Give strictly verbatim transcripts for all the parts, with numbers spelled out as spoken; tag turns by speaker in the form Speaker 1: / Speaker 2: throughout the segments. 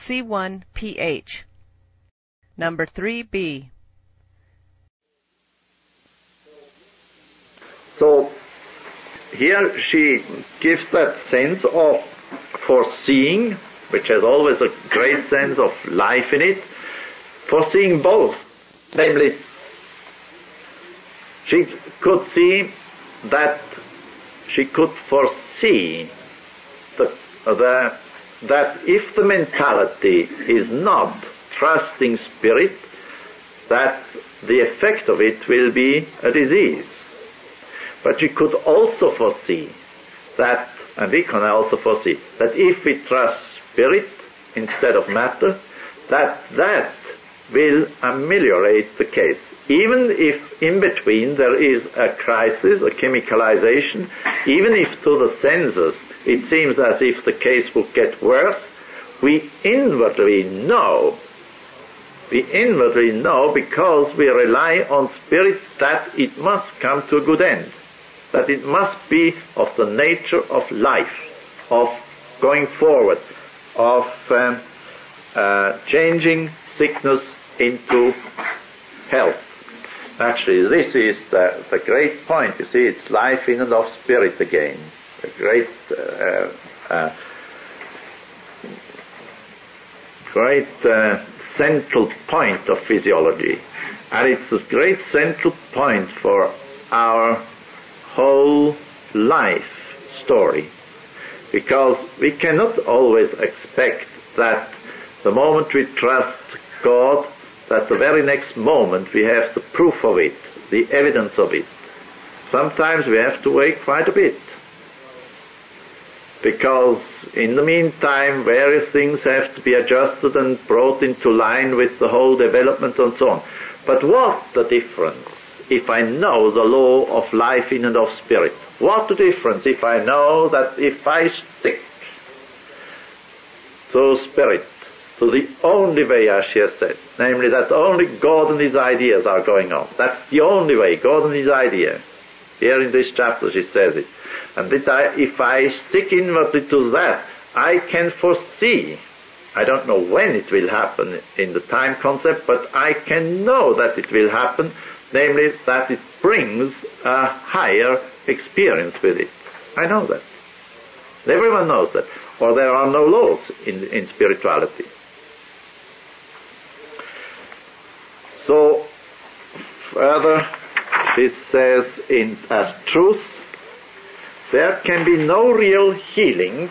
Speaker 1: C one P H. Number three B.
Speaker 2: So here she gives that sense of foreseeing, which has always a great sense of life in it, foreseeing both. Namely, she could see that she could foresee the, the, that if the mentality is not trusting spirit, that the effect of it will be a disease. But she could also foresee that, and we can also foresee, that if we trust spirit instead of matter, that that will ameliorate the case. Even if in between there is a crisis, a chemicalization, even if to the senses it seems as if the case will get worse, we inwardly know, we inwardly know because we rely on spirit that it must come to a good end, that it must be of the nature of life, of going forward, of um, uh, changing sickness into health. Actually, this is the, the great point. You see, it's life in and of spirit again. A great, uh, uh, great uh, central point of physiology. And it's a great central point for our whole life story. Because we cannot always expect that the moment we trust God, that the very next moment we have the proof of it, the evidence of it. Sometimes we have to wait quite a bit. Because in the meantime, various things have to be adjusted and brought into line with the whole development and so on. But what the difference if I know the law of life in and of spirit? What the difference if I know that if I stick to spirit, to the only way, as she has said, namely that only God and his ideas are going on. That's the only way, God and his idea. Here in this chapter she says it. And that I, if I stick inwardly to that, I can foresee, I don't know when it will happen in the time concept, but I can know that it will happen, namely that it brings a higher experience with it. I know that. Everyone knows that. Or there are no laws in, in spirituality. So, further, this says, in as truth, there can be no real healing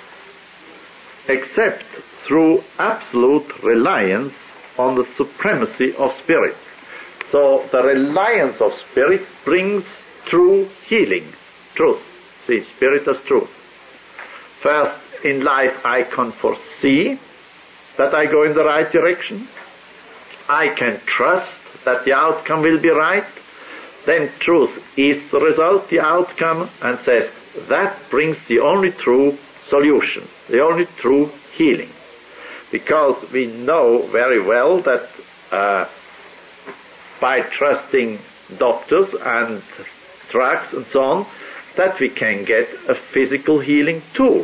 Speaker 2: except through absolute reliance on the supremacy of spirit. So, the reliance of spirit brings true healing, truth. See, spirit as truth. First, in life I can foresee that I go in the right direction. I can trust that the outcome will be right. Then truth is the result, the outcome, and says that brings the only true solution, the only true healing. Because we know very well that uh, by trusting doctors and drugs and so on, that we can get a physical healing too.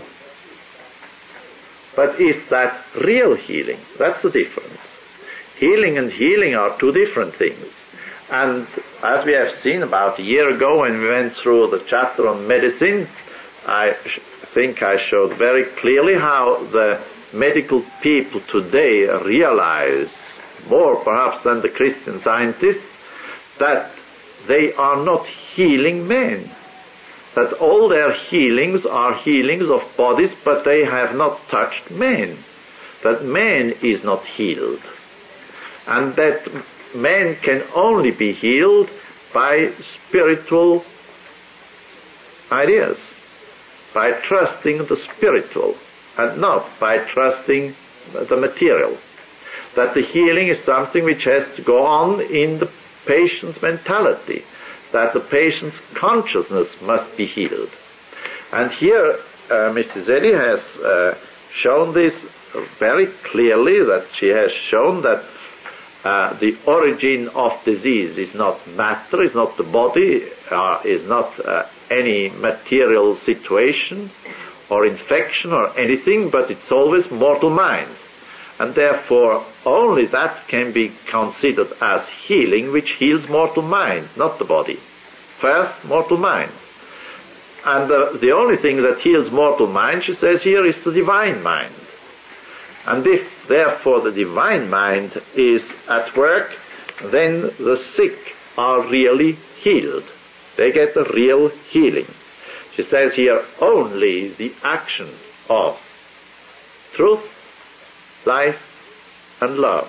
Speaker 2: But is that real healing? That's the difference. Healing and healing are two different things. And as we have seen about a year ago when we went through the chapter on medicine, I sh- think I showed very clearly how the medical people today realize, more perhaps than the Christian scientists, that they are not healing men. That all their healings are healings of bodies, but they have not touched man. That man is not healed. And that man can only be healed by spiritual ideas, by trusting the spiritual, and not by trusting the material. That the healing is something which has to go on in the patient's mentality, that the patient's consciousness must be healed. And here uh, Missus Eddy has uh, shown this very clearly, that she has shown that uh, the origin of disease is not matter, is not the body, uh, is not uh, any material situation or infection or anything, but it's always mortal mind. and therefore only that can be considered as healing which heals mortal mind, not the body. First, mortal mind. And the, the only thing that heals mortal mind, she says here, is the divine mind. And if, therefore, the divine mind is at work, then the sick are really healed. They get a real healing. She says here, only the action of truth, life, and love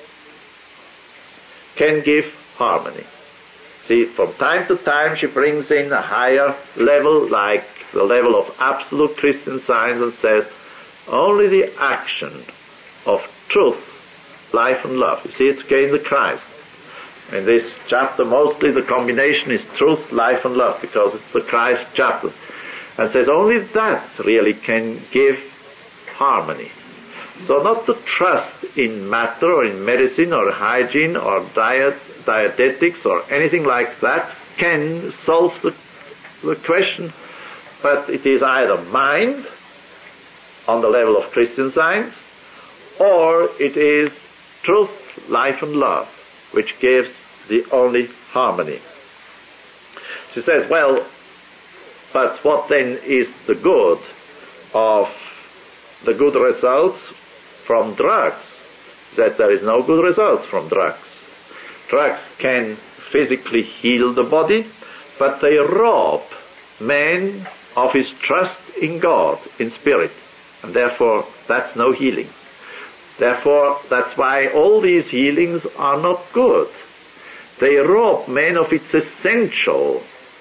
Speaker 2: can give harmony. See, from time to time she brings in a higher level, like the level of absolute Christian Science, and says, only the action of truth, life, and love. You see, it's again the Christ. In this chapter, mostly the combination is truth, life, and love, because it's the Christ chapter. And says only that really can give harmony. So not to trust in matter or in medicine or hygiene or diet, dietetics or anything like that can solve the, the question, but it is either mind on the level of Christian Science, or it is truth, life, and love, which gives the only harmony. She says, well, but what then is the good of the good results from drugs? That there is no good results from drugs. Drugs can physically heal the body, but they rob man of his trust in God, in spirit, and therefore that's no healing. Therefore, that's why all these healings are not good. They rob man of its essential,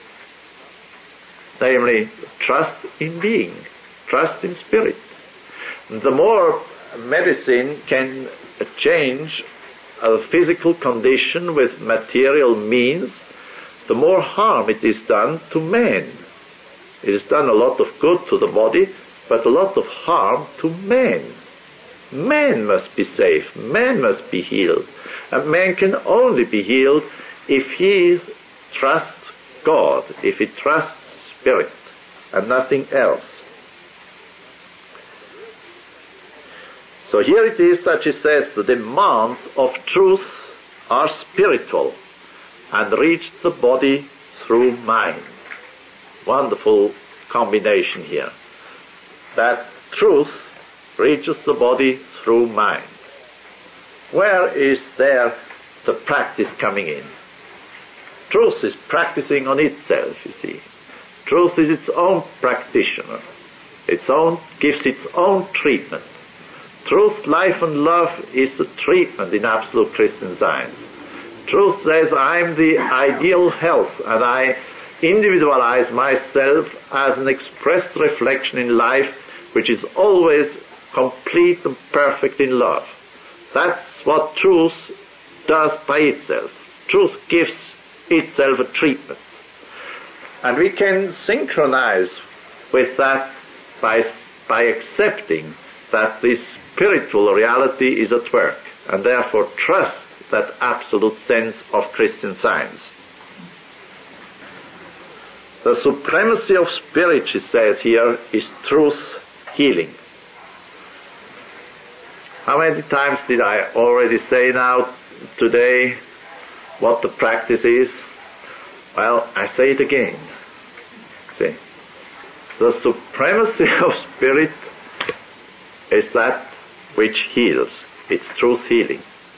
Speaker 2: namely, trust in being, trust in spirit. And the more medicine can change a physical condition with material means, the more harm it is done to man. It is done a lot of good to the body, but a lot of harm to man. Man must be safe, man must be healed. And man can only be healed if he trusts God, if he trusts spirit, and nothing else. So here it is that she says the demands of truth are spiritual and reach the body through mind. Wonderful combination here. That truth reaches the body through mind. Where is there the practice coming in? Truth is practicing on itself, you see. Truth is its own practitioner. Its own, gives its own treatment. Truth, life, and love is the treatment in absolute Christian Science. Truth says, I'm the ideal health, and I individualize myself as an expressed reflection in life, which is always complete and perfect in love. That's what truth does by itself. Truth gives itself a treatment. And we can synchronize with that by, by accepting that this spiritual reality is at work, and therefore trust that absolute sense of Christian Science. The supremacy of spirit, she says here, is truth healing. How many times did I already say now today what the practice is? Well, I say it again. See, the supremacy of spirit is that which heals. It's truth healing.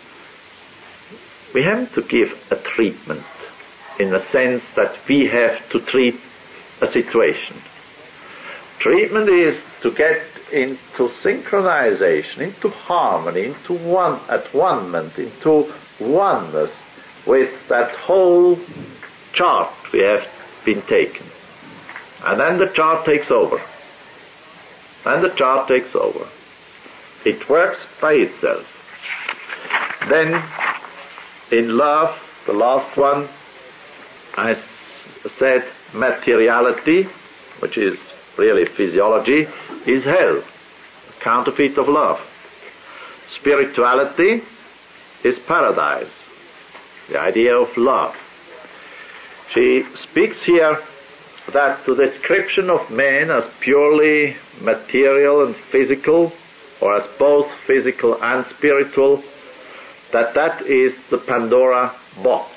Speaker 2: We have to give a treatment in the sense that we have to treat a situation. Treatment is to get into synchronization, into harmony, into one at one-ment, into oneness with that whole chart we have been taken. And then the chart takes over. And the chart takes over. It works by itself. Then, in love, the last one, I said materiality, which is really physiology, is hell, a counterfeit of love. Spirituality is paradise, the idea of love. She speaks here that the description of man as purely material and physical or as both physical and spiritual, that that is the Pandora box.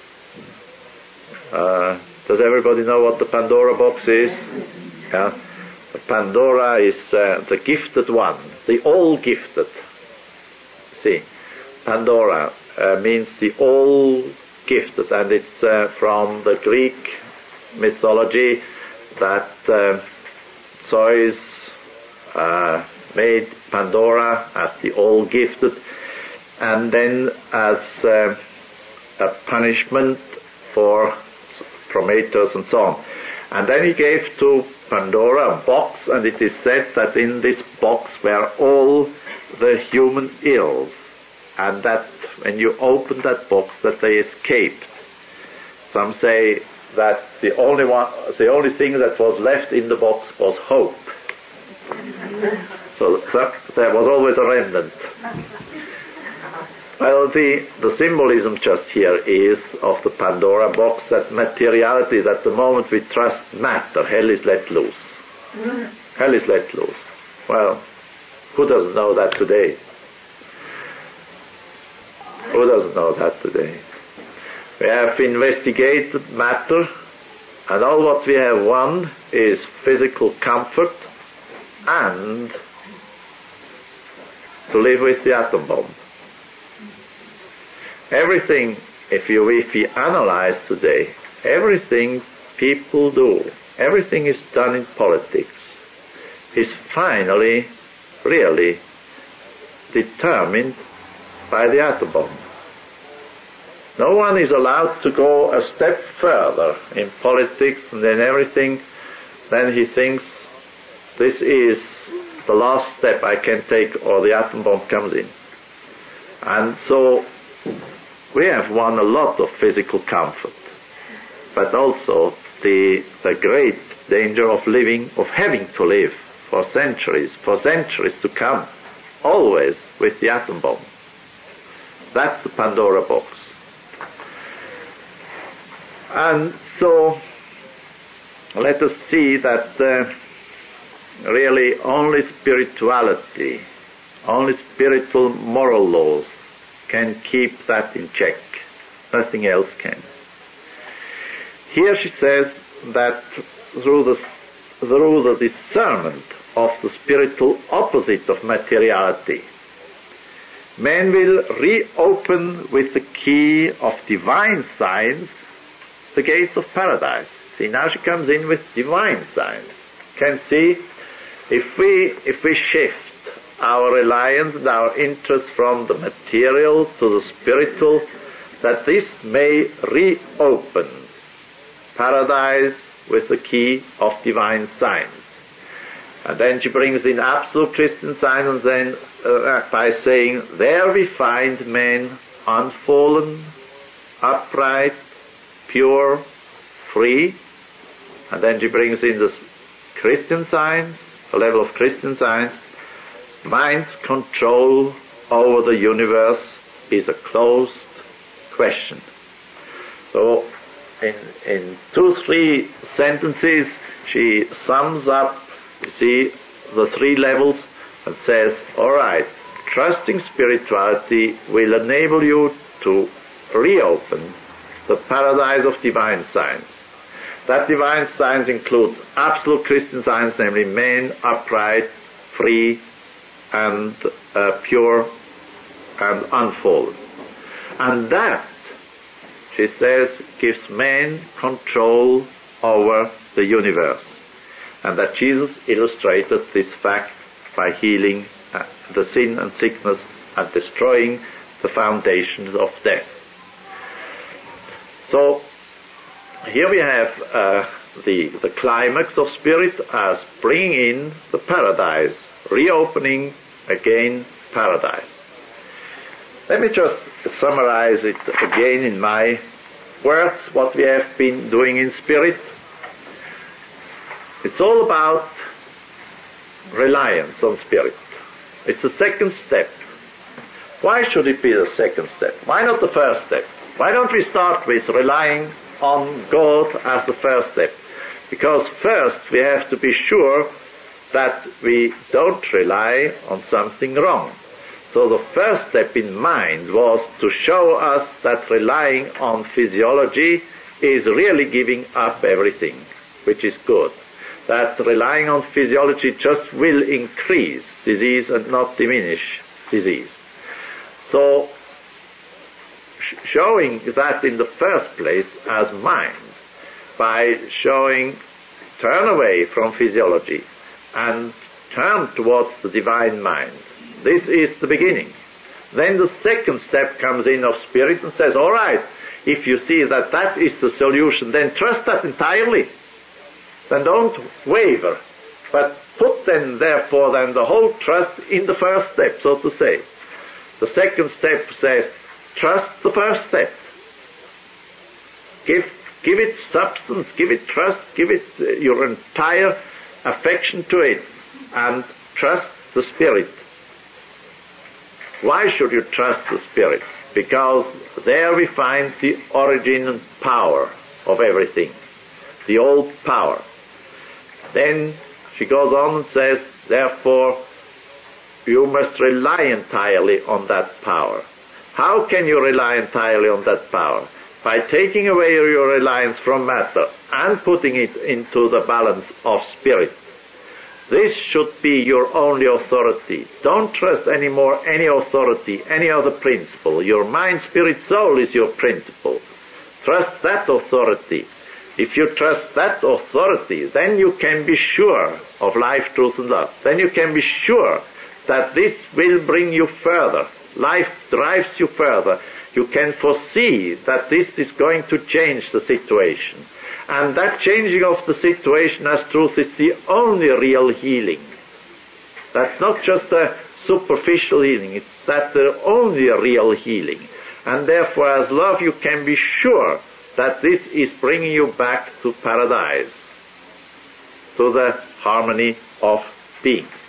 Speaker 2: Uh, does everybody know what the Pandora box is? Yeah. The Pandora is uh, the gifted one, the all gifted. See, Pandora uh, means the all gifted, and it's uh, from the Greek mythology that uh, Zeus uh, made Pandora as the all gifted, and then as uh, a punishment for Prometheus and so on. And then he gave to Pandora a box, and it is said that in this box were all the human ills, and that when you opened that box that they escaped. Some say that the only one, the only thing that was left in the box was hope. So that, there was always a remnant. Well, the, the symbolism just here is of the Pandora box, that materiality, that the moment we trust matter, hell is let loose. Hell is let loose. Well, who doesn't know that today? Who doesn't know that today? We have investigated matter, and all what we have won is physical comfort and to live with the atom bomb. Everything, if you if you analyze today, everything people do, everything is done in politics, is finally, really determined by the atom bomb. No one is allowed to go a step further in politics and then everything, then he thinks this is the last step I can take or the atom bomb comes in. And so we have won a lot of physical comfort, but also the the great danger of living, of having to live for centuries, for centuries to come, always with the atom bomb. That's the Pandora box. And so let us see that uh, really only spirituality, only spiritual moral laws can keep that in check. Nothing else can. Here she says that through the, through the discernment of the spiritual opposite of materiality, man will reopen with the key of divine science the gates of paradise. See, now she comes in with divine science. Can see, if we if we shift our reliance and our interest from the material to the spiritual, that this may reopen paradise with the key of divine science. And then she brings in absolute Christian science, and then uh, by saying, there we find men unfallen, upright, pure, free. And then she brings in the Christian science, the level of Christian science. Mind's control over the universe is a closed question. So in, in two, three sentences, she sums up, you see, the three levels and says, all right, trusting spirituality will enable you to reopen the paradise of divine science. That divine science includes absolute Christian science, namely man, upright, free, and uh, pure, and unfallen. And that, she says, gives man control over the universe. And that Jesus illustrated this fact by healing uh, the sin and sickness and destroying the foundations of death. So, here we have uh, the, the climax of spirit as bringing in the paradise, reopening again paradise. Let me just summarize it again in my words, what we have been doing in spirit. It's all about reliance on spirit. It's the second step. Why should it be the second step? Why not the first step? Why don't we start with relying on God as the first step? Because first we have to be sure that we don't rely on something wrong. So the first step in mind was to show us that relying on physiology is really giving up everything, which is good. That relying on physiology just will increase disease and not diminish disease. So sh- showing that in the first place as mind, by showing turn away from physiology and turn towards the divine mind. This is the beginning. Then the second step comes in of spirit and says, all right, if you see that that is the solution, then trust that entirely. Then don't waver, but put then, therefore, then the whole trust in the first step, so to say. The second step says, trust the first step. Give, give it substance, give it trust, give it uh, your entire affection to it, and trust the Spirit. Why should you trust the Spirit? Because there we find the origin and power of everything, the old power. Then she goes on and says, therefore, you must rely entirely on that power. How can you rely entirely on that power? By taking away your reliance from matter and putting it into the balance of spirit. This should be your only authority. Don't trust anymore any authority, any other principle. Your mind, spirit, soul is your principle. Trust that authority. If you trust that authority, then you can be sure of life, truth, and love. Then you can be sure that this will bring you further. Life drives you further. You can foresee that this is going to change the situation. And that changing of the situation as truth is the only real healing. That's not just a superficial healing, it's that the only real healing. And therefore, as love, you can be sure that this is bringing you back to paradise, to the harmony of being.